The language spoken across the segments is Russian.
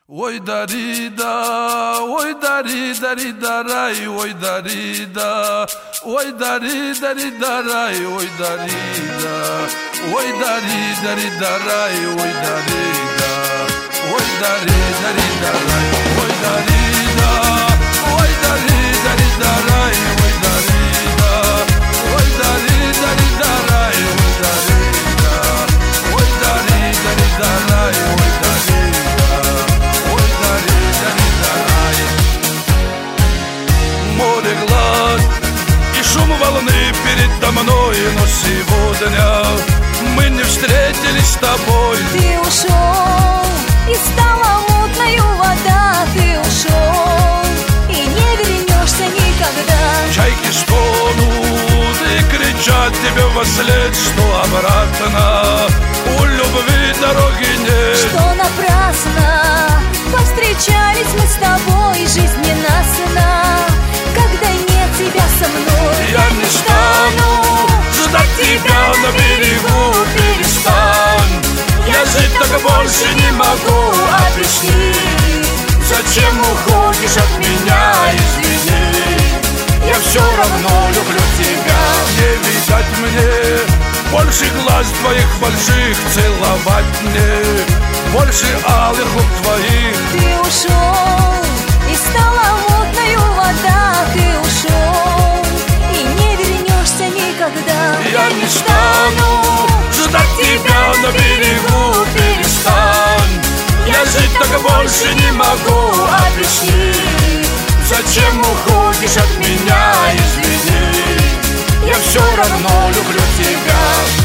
Ой, дарида, ой, дарида, рида, рай, ой, дарида, ой, дарида, рида, рай, ой, дарида, ой, дарида, рида, рай, ой, дарида, ой, дарида, рида, рай, ой, дарида, ой, дарида, рида, рай, ой, дарида, ой, дарида, рида, рай, ой, дарида, ой, дарида, рида, рай, ой, дарида. Море глаз и шум волны передо мной, но сегодня мы не встретились с тобой. Ты ушел, и стала мутною вода. Ты ушел, и не вернешься никогда. Чайки стонут и кричат тебе вослед, что обратно у любви дороги нет. Что напрасно повстречались мы с тобой, жизнь ненастна, когда нет тебя со мной. Я не стану ждать тебя на берегу, перестань. Я жить так больше не могу, объясни, зачем уходишь от меня, извини. Я все равно люблю тебя. Не видать мне больше глаз твоих больших, целовать мне больше алых губ твоих. Ты ушел, и стала мутною вода. Ты ушел, и не вернешься никогда. Я не стану ждать тебя на берегу, перестань. Я жить так больше не могу, объясни, зачем уходишь от меня, извини. Я все равно люблю тебя.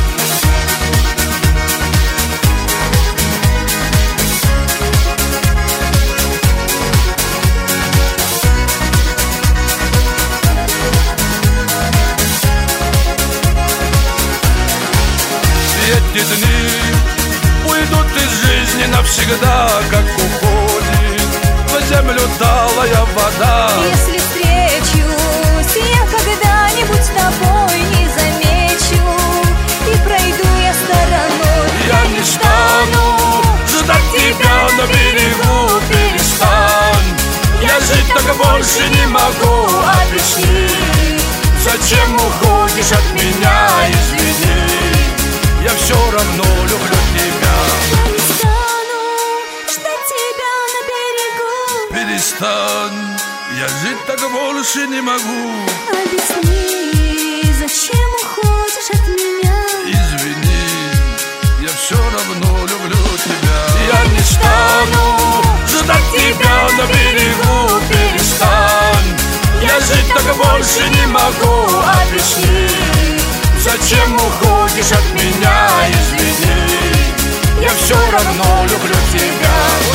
Эти дни уйдут из жизни навсегда, как уходит в землю талая вода. Если встречусь я когда-нибудь с тобой, не замечу и пройду я стороной. Я не стану ждать тебя на берегу, перестань. Я жить так больше не могу, объясни, зачем уходишь от меня, извини. Я все равно люблю тебя. Я не стану ждать тебя на берегу. Перестань, я жить так больше не могу. Объясни, зачем уходишь от меня. Извини, я все равно люблю тебя. Я не стану ждать тебя на берегу, перестань. Я жить так больше не могу, объясни, зачем уходишь от меня, извини. Я все равно люблю тебя.